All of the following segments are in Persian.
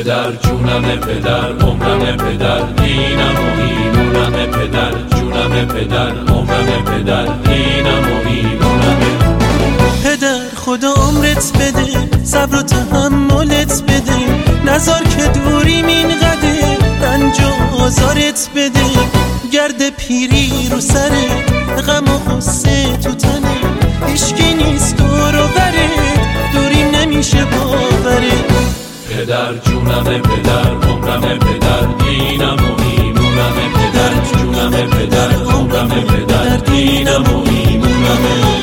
پدر جونم پدر عمرم پدر دینم و ایمونم پدر جونم پدر عمرم پدر دینم و ایمونم پدر خدا عمرت بده صبر و تحملت بده نذار که دوریم اینقدر رنج و آزارت بده گرد پیری رو سرت غم و غصه تو تنه هیچکی نیست دور و برت دوریم نمیشه باورت پدر جونم پدر عمرم پدر دینم و ایمونم پدر جونم پدر عمرم پدر دینم و ایمونم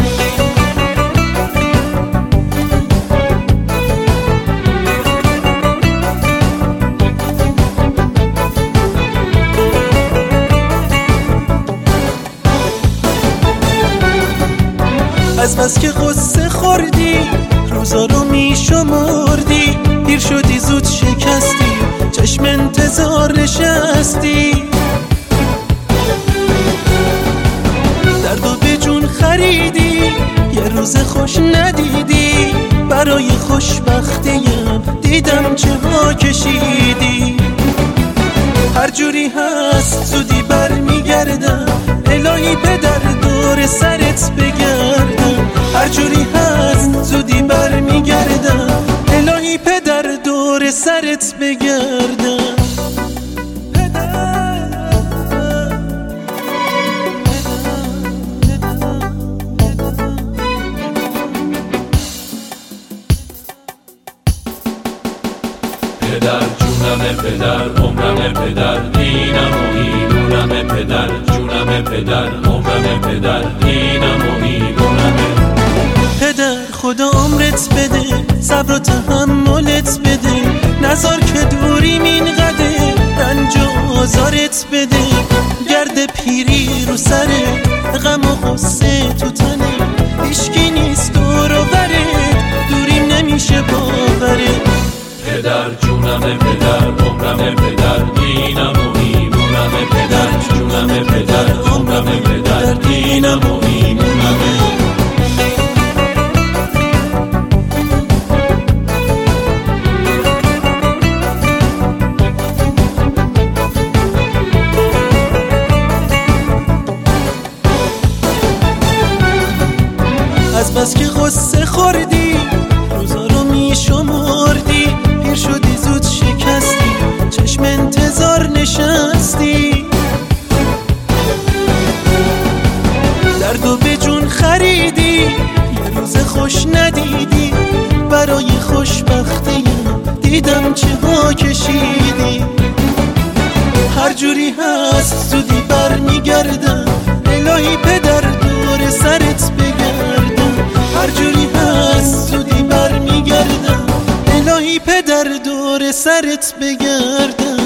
از بس که غصه خوردی روزا رو میشمردی دیر شدی زود شکستی چشم انتظار نشستی دردو به جون خریدی یه روز خوش ندیدی برای خوشبختیم دیدم چه ها کشیدی هر جوری هست زودی برمیگردم الهی پدر دور سرت بگردم هر جوری هست زودی برمیگردم الهی پدر دور سرت بگردم پدر جونم پدر عمرم پدر دینم و ایمونم پدر جونم پدر عمرم پدر دینم و ایمونم پدر خدا عمرت بده صبر و تحملت بده نذار که دوریم اینقدر رنج و آزارت بده گرد پیری رو سرت غم و غصه تو تنه هیچکی نیست دور و برت دوریم نمیشه باورت پدر جونم پدر عمرم پدر دینم و ایمونم پدر جونم پدر عمرم پدر دینم و ایمونم از بس که غصه خوردی روزا رو میشمردی پیر شدی زود شکستی چشم انتظار نشستی دردو به جون خریدی یه روز خوش ندیدی برای خوشبختیم دیدم چه ها کشیدی هر جوری هست زودی برمیگردم الهی پدر دور سرت بگردم هر جوری هست زودی برمیگردم الهی پدر دور سرت بگردم